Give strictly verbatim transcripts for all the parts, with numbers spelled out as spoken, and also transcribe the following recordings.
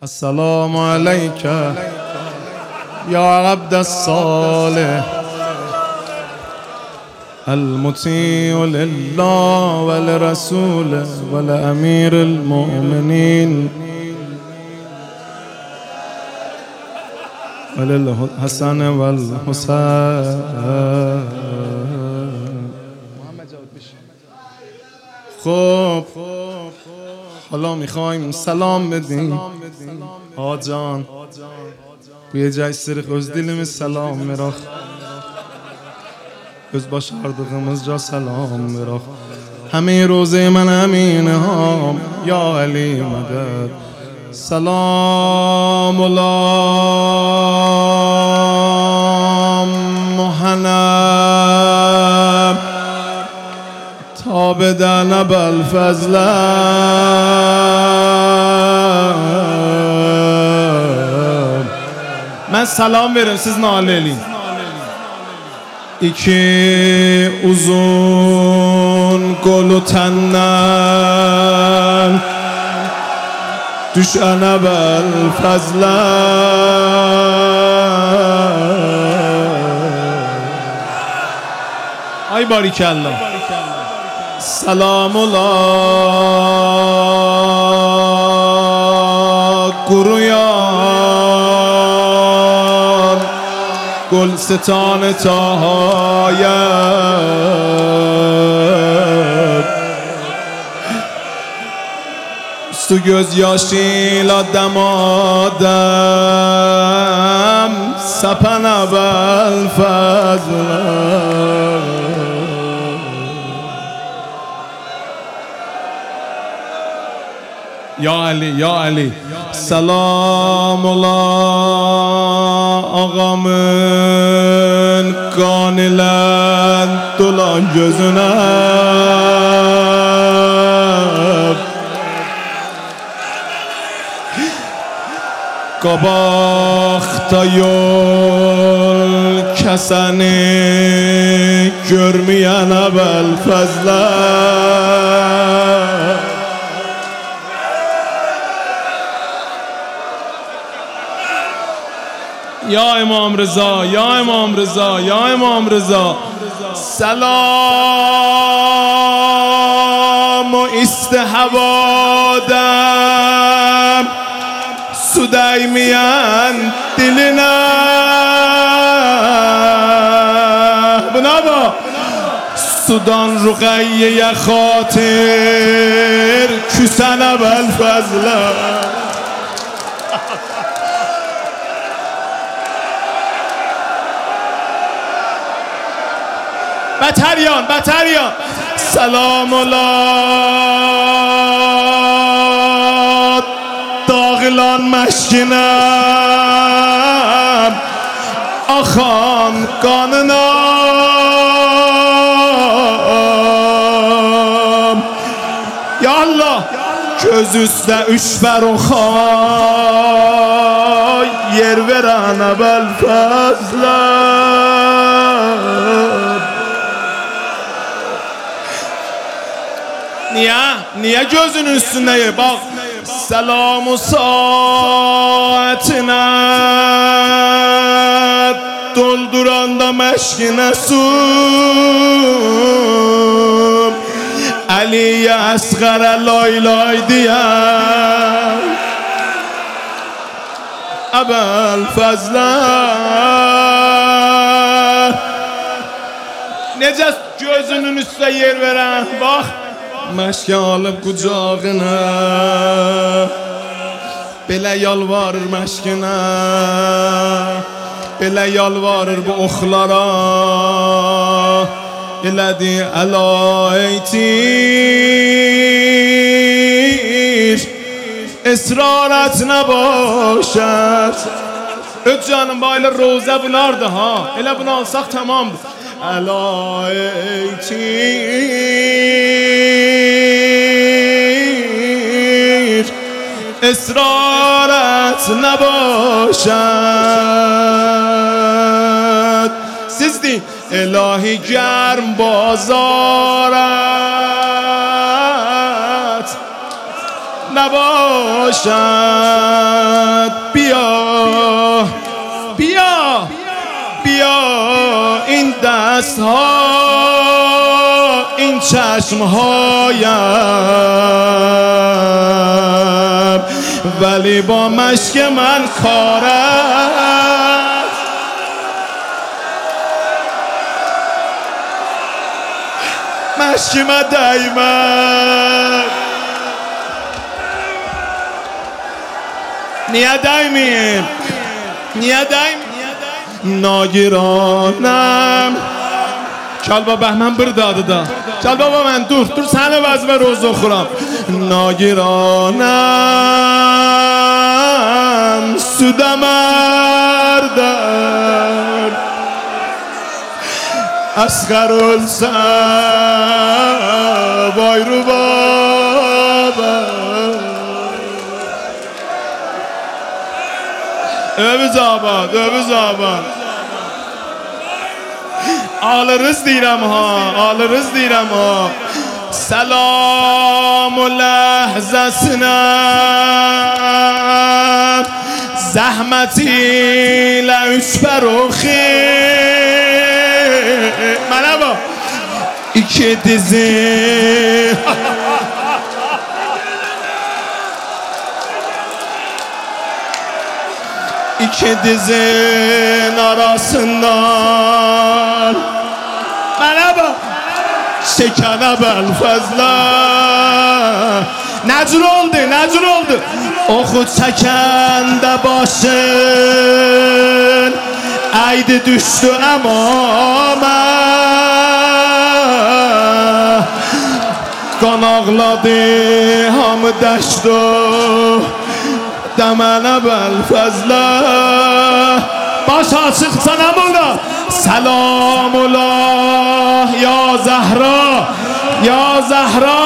السلام عليك يا عبد الصالح المطيع لله ولرسوله ولأمير المؤمنين وللحسن والحسين. خب حالا میخوایم سلام بدیم آجان بوی جای سرخ از دلیم سلام میراخ از باشاردقımız جا سلام میراخ همه روزه من امینه هم یا علی مدد. سلام الله محنم تا بدن بالفضل من سلام verim siz nalelin. İki uzun kolu tenden düşene bel fazla ay barikallah. Salam ola kuruyan gül setan tahayet su gözyaşıyla demadem sapana bel fazla. Ya Ali, Ya Ali. Selam ola ağamın kanilen dolan gözüne kabakta yol keseni görmeyen evvel fazla. Ya İmam Rıza, Ya İmam Rıza, Ya İmam Rıza. Selam o istihavadem su değmeyen diline. Buna bak. Sudan Ruqayyeye xatir küsene bel fazla. بطریان بطریان سلام الله داغلان مشکنم آخان قانınam یا الله göz üstə üç fəruxay yer verən əvvəl fəzlər. Niye? Niye gözünün üstünde yer? Bak. Selam-ı saatine dolduranda meşkine su Ali'ye asgara lay lay diyen Ebel fazla Necə gözünün üstüne yer veren? Bak. Məşkə alıb qucağına belə yalvarır məşkinə belə yalvarır bu oxlara elədi əla eytir esrarət nə başər. Öz canım bayla rozə bunlardı ha elə bunu alsaq tamamdır. Əla eytir esrarət nə başad. Siz deyin ilahi gərm bazarət nə başad. دست ها این چشم هایم، ولی با مشک من کارم. مشک من دایما نیا دایمیم نیا دایم ناگرانم. کل با بهمن بر داده دا کل بابا من دور دور سنه وزم روز خورم. ناگرانم سودم اردن اسخر السم وای رو بابا öbüz abad, öbüz abad. Alırız deyirəm ha, alırız deyirəm ha. Selam-ı ləhzəsinə zəhmətilə üç fəruxi. Mənə bax, iki dizi İki dizin arasından bana bak şekene bel fazla. Necür oldu, necür oldu? Oxu çəkəndə başın əydi düşdü əmamə. Qan ağladı hamı dəşdu دمنه بالفضله. باش عاشق سنم اولا. سلام الله یا زهرا یا زهرا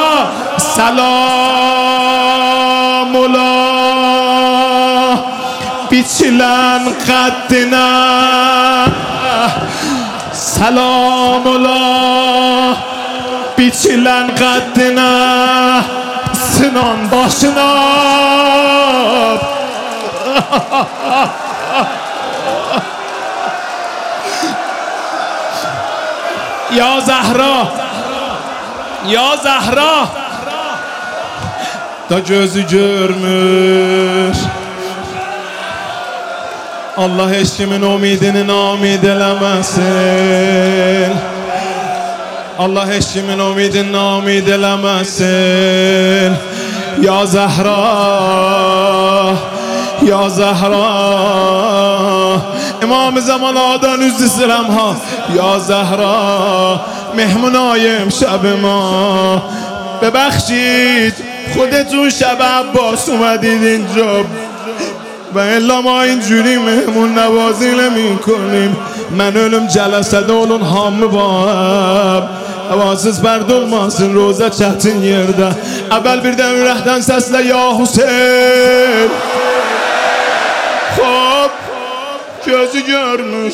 سلام الله بیچیلن قدنا سلام الله بیچیلن قدنا سنان başına Ya Zahra Ya Zahra da gözü görmür. Allah heç kimin umidini namid eləməsin. Allah heç kimin umidini namid eləməsin. Ya Zahra Ya Zahra İmam-ı Zaman adan üz istirəm ha. Ya Zahra مهمونای شب ما ببخشید خودتون شب عباس اومدید اینجا و الا ما اینجوری مهمون نوازی نمی کنیم. من ölüm جلسede olun hamı var. Havasız perde olmasın roza çətin yerdə. Əvvəl birdən ürəkdən səslə ya Hüseyin. Xop gözü görmüş.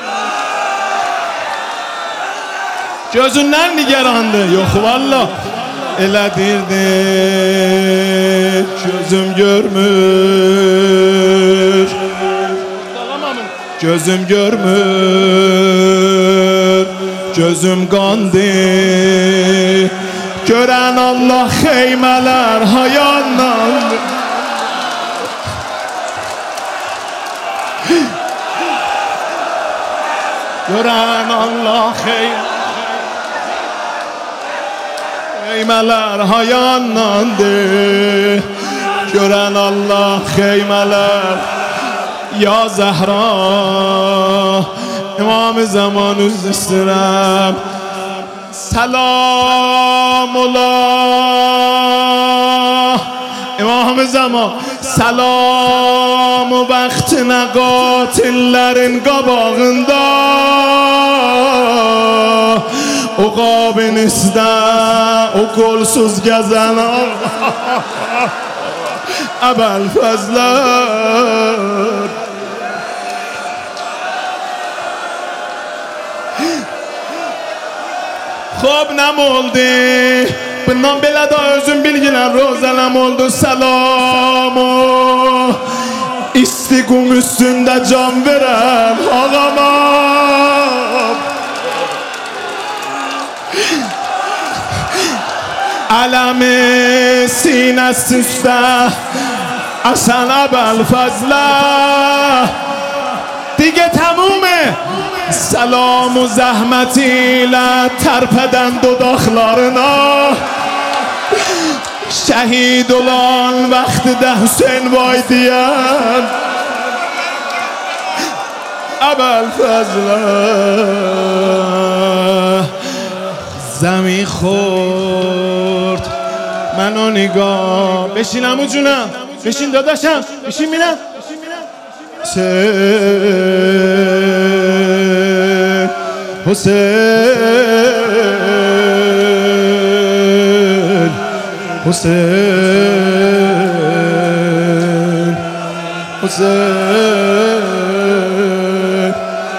Gözündən nigerandı. Yox valla elədirdi. Gözüm görmür. Gözüm görmür. Gözüm qandı. Görən Allah xeymələr hayandan. Görən Allah xeymələr Xeymələr hayandandır. Görən Allah xeymələr. Ya Zəhra İmam-ı Zaman üz istirəm. Selamullah İmam-ı Zaman Selam-ı bəxtinə qatillərin qabağında. O qabinizdə o qolsuz gəzən əbəl fəzlər. Xob nəm oldu? Bundan belə də özüm bilgilən rozələm oldu. Selamı istiqum üstündə can verəm ağama. علم سینه سوسته اصلا ابوالفضله دیگه تمومه. سلام و زحمتی لترپدن دو داخلارنا شهید الان وقت ده حسین وایدیان ابوالفضله زمین خورد منو نگاه. بشین عمو جونم، بشین داداشم، بشین میرم. حسین حسین حسین حسین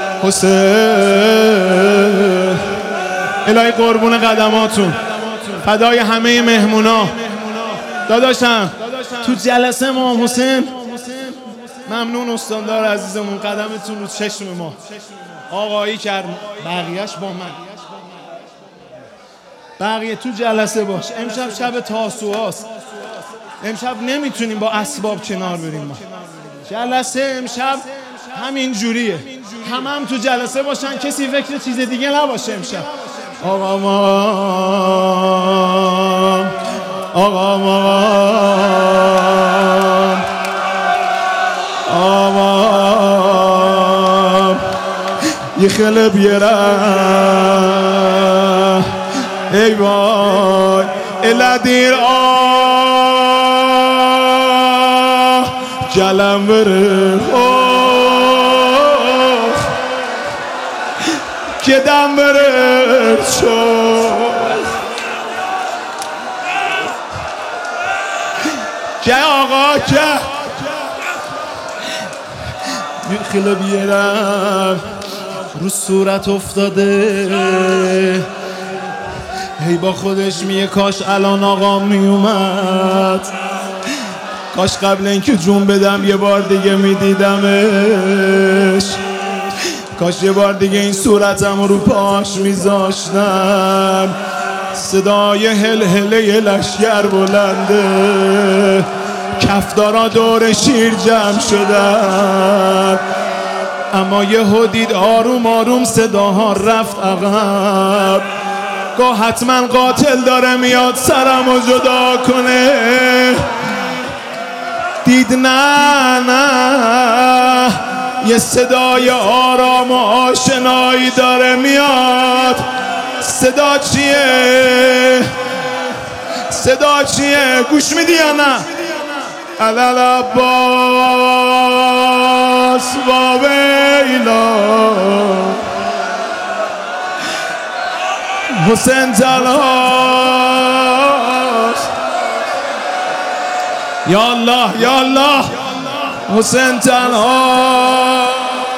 حسین الهی قربون قدماتون، فدای همه مهمونا. داداشم تو جلسه ما حسین ممنون استاندار عزیزمون، قدمتون رو چشم ما آقایی کرد. بقیهش با من، بقیه تو جلسه باش. امشب شب تاسوعاست، امشب نمیتونیم با اسباب کنار بریم. ما جلسه امشب همین جوریه، همه هم تو جلسه باشن، کسی فکر چیز دیگه نباشه. امشب آقا ما آقا ما آقا یه خیلی بیره ای وای الادیر آه جلم بره که دم بره چون که آقا که خیلی بیرم رو صورت افتاده. هی با خودش میگه کاش الان آقا میومد، کاش قبل اینکه جون بدم یه بار دیگه میدیدمش، کاش یه بار دیگه این صورتم رو پاش میذاشتم. صدای هل هله لشگر بلنده، کفدارا دور شیر جمع شدن، اما یه هدید آروم آروم صداها رفت عقب. گاه حتما قاتل داره میاد سرم رو جدا کنه. دید نه نه یه صدای آرام و آشنایی داره میاد. صدا چیه؟ صدا چیه؟ گوش میدی یا نه؟ علال عباس و ویلا حسین تنهاست. یا الله یا الله حسین تنها.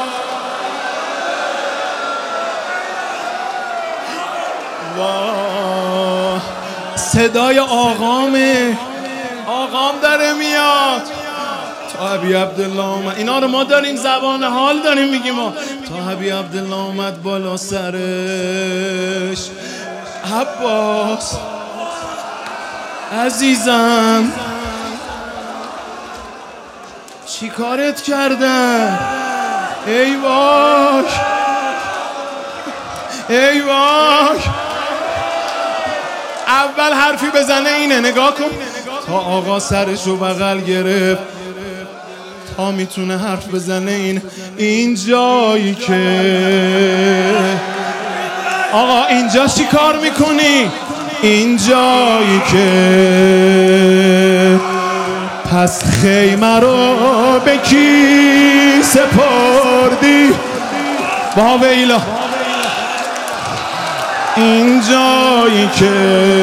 صدای آقامه، آقام داره میاد. تا حبی عبدالله اومد، اینا رو ما داریم زبان حال داریم میگیم. ما تا حبی عبدالله اومد بالا سرش. عباس عزیزم چی کارت کردن؟ ای وای ای وای. اول حرفی بزنه اینه، نگاه کن. تا آقا سرشو بغل گرفت، تا میتونه حرف بزنه این این جایی که آقا اینجا چی کار میکنی؟ این جایی که پس خیمه رو به کی سپردی؟ با ویلا این جایی که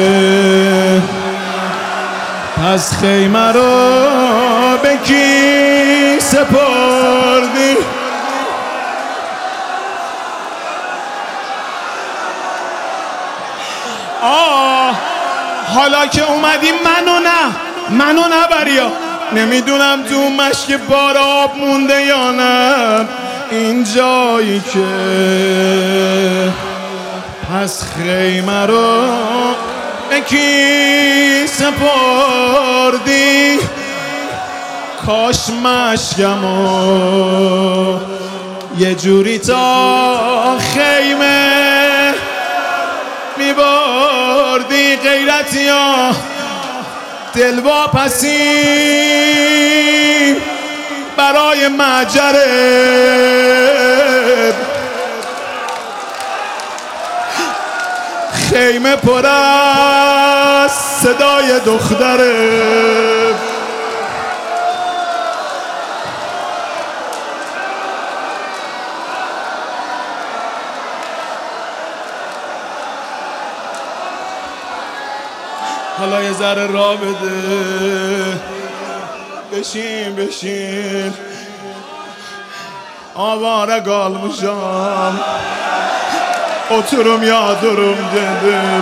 پس خیمه رو به کی سپردی؟ آه حالا که اومدی منو نه منو نبریا. نمیدونم تو مشک بار آب مونده یا نه. این جایی که پس خیمه رو به کی سپردی کاش مشکمو یه جوری تا خیمه میبردی غیرتی ها دل واپسی برای مجره خیمه پر از صدای دختره حالا یه ذره را بده بشین بشین آواره galmışam oturum yağdurum dedim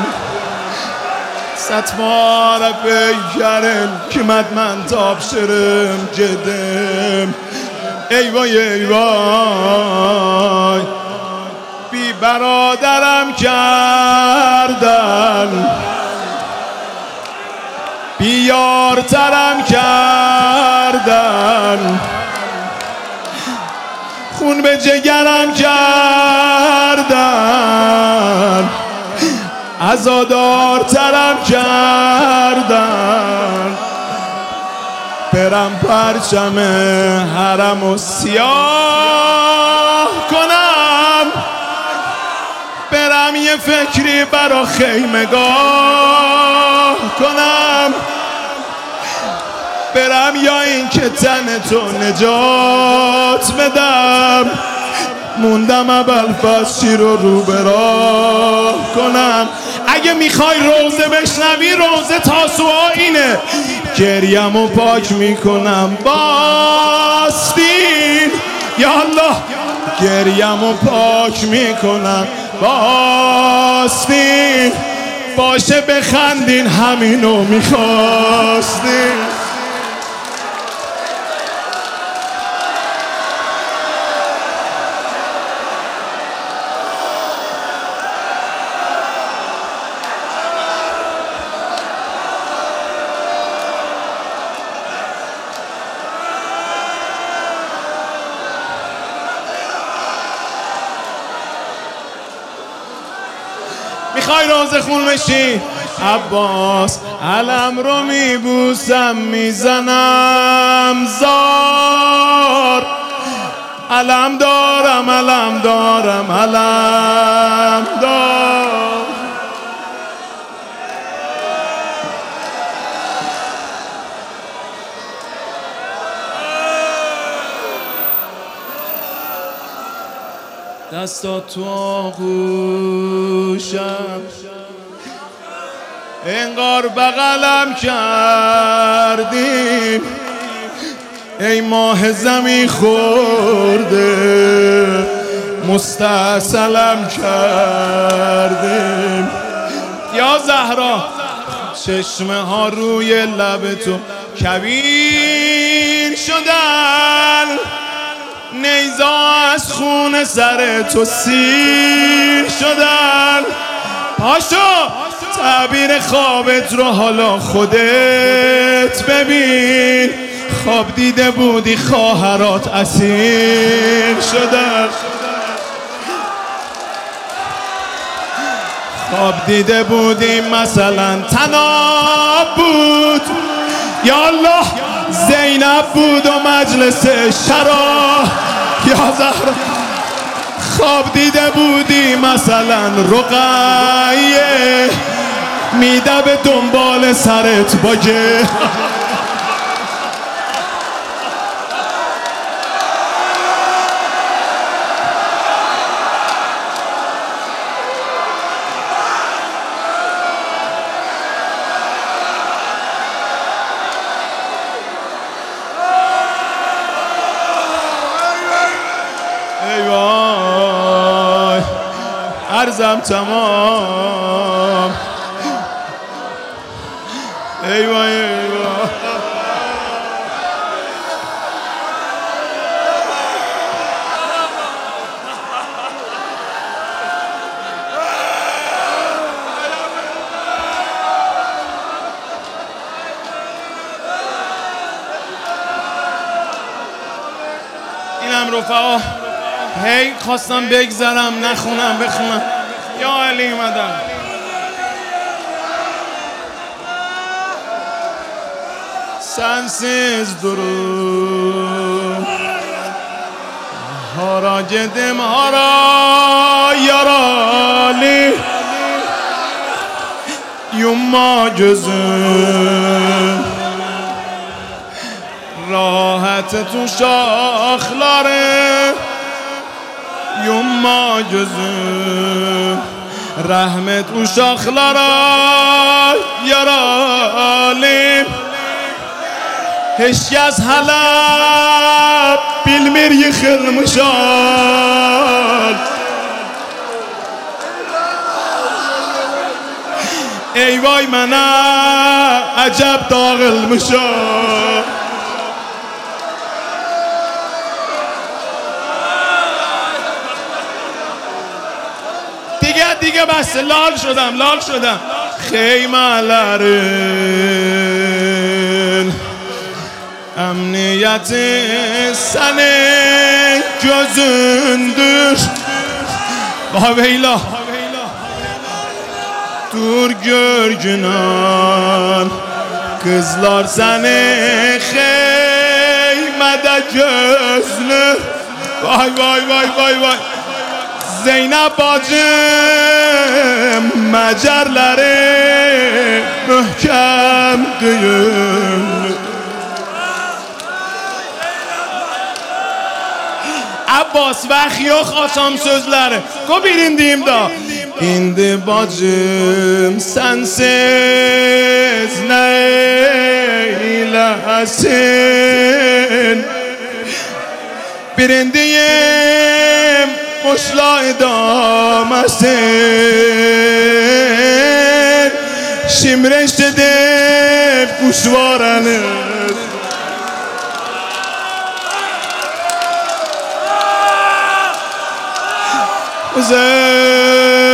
satmara beykerim kimet men tapşırım gedim eyvay eyvay bir برادرم کردن بیارترم کردن خون به جگرم کردن عزادارترم کردن برم پرچم حرم و سیاه کنم برم یه فکری برا خیمگاه کنم برم یا این که تن تو نجات بدم موندم ابوالفضل چی رو رو به راه کنم اگه میخوای روزه بشنوی روزه تاسوعا اینه گریم و پاک میکنم باستین یا الله گریم و پاک میکنم باستین باشه بخندین همینو میخواستین میخوای روزه خون بشی عباس علم رو میبوسم میزنم زار علم دارم علم دارم علم دارم دستات تو آغوشم انگار بغلم کردیم ای ماه زمین خورده مستاصلم کردیم یا زهرا چشمه ها روی لب تو کبیر شدن نیزا از خون سر تو سیر شدن پاشو تعبیر خوابت رو حالا خودت ببین خواب دیده بودی خواهرات اسیر شدن خواب دیده بودی مثلا تناب بود یا الله زینب بود و مجلس شرا یا زهرا خواب دیده بودی مثلا رقیه میده به دنبال سرت باگه ایوای عرضم تمام ایوای ایوای اینم رفقا هی خواستم بگذرم نخونم بخونم. یا علی مدد. Sensiz durum hara gedim hara yaralı yumma gözüm rahat uşakları yumma gözüm rahmet uşaklara yaralı Heşkes hala bilmir yıkılmışlar Ey vay mana acep dağılmışlar دیگه دیگه بس لال شدم لال شدم خیمelerin Emniyeti senin gözündür Haveyla Dur gör günan Kızlar seni Heymede gözlü Vay vay vay vay vay Zeynep bacım Mecerleri Mühkem düğünlü Abbas vəxi yox açam sözləri Qoy birindiyim da İndi bacım sənsiz nə eyləsin Birindiyim boşla idaməsin Şimreşt edib quşvaranı Güzel